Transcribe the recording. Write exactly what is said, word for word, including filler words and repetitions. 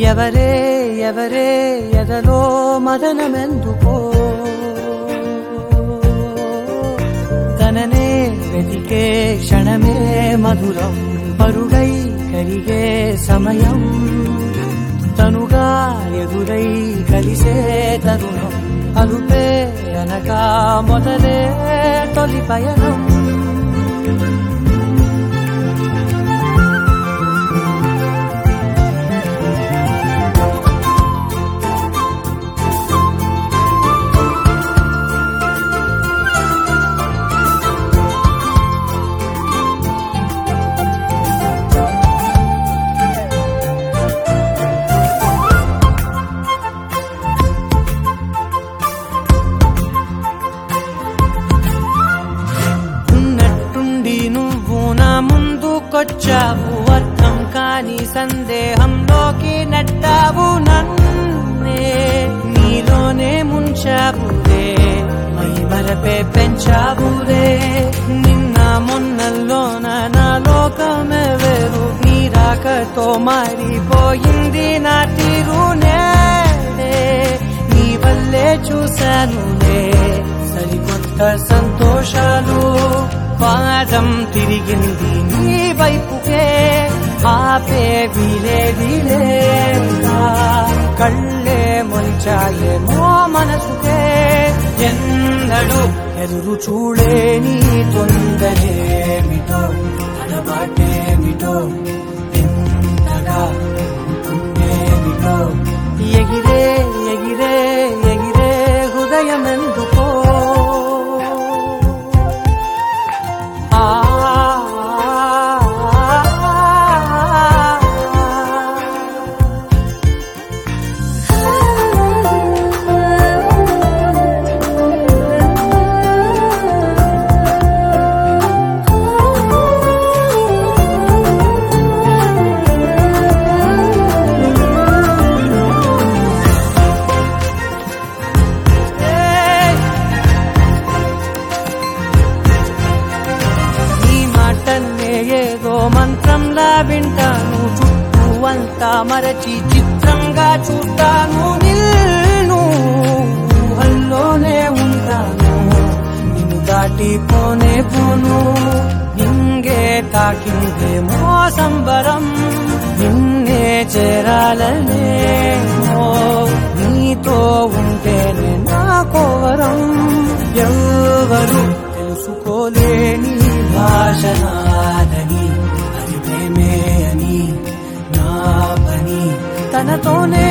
ఎవరే ఎవరే ఎదలో మదనమెందుకో తననే వెతికే క్షణమే మధురం పరుగై కరిగే సమయం తనుగా ఎదురై కలిసే తరుణం అలుపే అనగా మొదలే తొలి పయనం వచ్చావు అర్థం కాని సందేహంలోకి నెట్టావు నన్నే నీలోనే ముంచావురే మై మరపే పెంచావురే నిన్న మొన్నల్లోన నా లోకమే వేరు నీ రాకతో మారిపోయింది నా తీరునే నీ వల్లే చూశానులే సరికొత్త సంతోషాలు పాదం తిరిగింది నీ వైపుకే ఆపే వీలే వీలే కళ్ళే మొలిచాయేమో మనసుకే ఎన్నడు ఎదురు చూడేని తొందరేమిటో తడబాటేమిటో ఎంతగా ఉంటుందేమిటో ఎగిరే ఎగిరే ఎగిరే హృదయమెందుకో ఏదో మంత్రంలా వింటాను చుట్టూ అంతా మరచి చిత్రంగా చూస్తాను నిన్ను ఊహల్లోనే ఉంటాను నిన్ను దాటిపోనే పోను నింగే తాకిందేమో సంబరం నిన్నే చేరాలనే నీతో ఉంటేనే నా కోవరం ఎవరు తెలుసుకోలేని భాషనాదని అది ప్రేమే అని నా పని తనతోనే